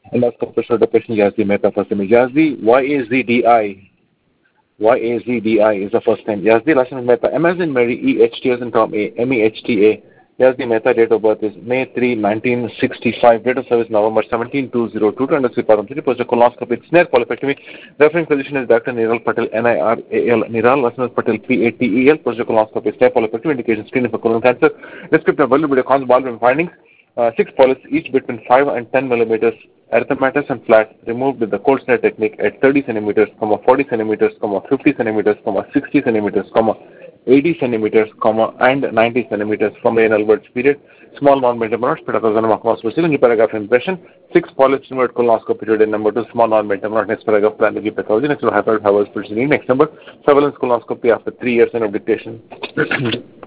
Endoscopy show the patient Yazdi Mehta first name Yazdi, YAZDI. YAZDI is the first name. Yazdi, last name Mehta. M as in Mary, EHT as in Tom, MEHTA. Yazdi Mehta, date of birth is May 3, 1965. Date of service November 17, 2002. To understand Paramcity, post colonoscopy, snare polypectomy. Referring physician is Dr. Niral Patel, NIRAL. Niral, last name Patel, PATEL. Post colonoscopy, snare polypectomy, indication screening for colon cancer. Descriptive available video cons ballroom findings. 6 polyps, each between 5 and 10 millimeters, erythematous and flat, removed with the cold snare technique at 30 centimeters, 40 centimeters, 50 centimeters, 60 centimeters, 80 centimeters, and 90 centimeters from the anal verge period. Small non-bendable nodes, petacosm specific, new paragraph impression. 6 polyps removed colonoscopy period. Number 2, small non-bendable node, next paragraph, primary pathology. Next, hyperthyroid specific. Next number, surveillance colonoscopy after 3 years of dictation.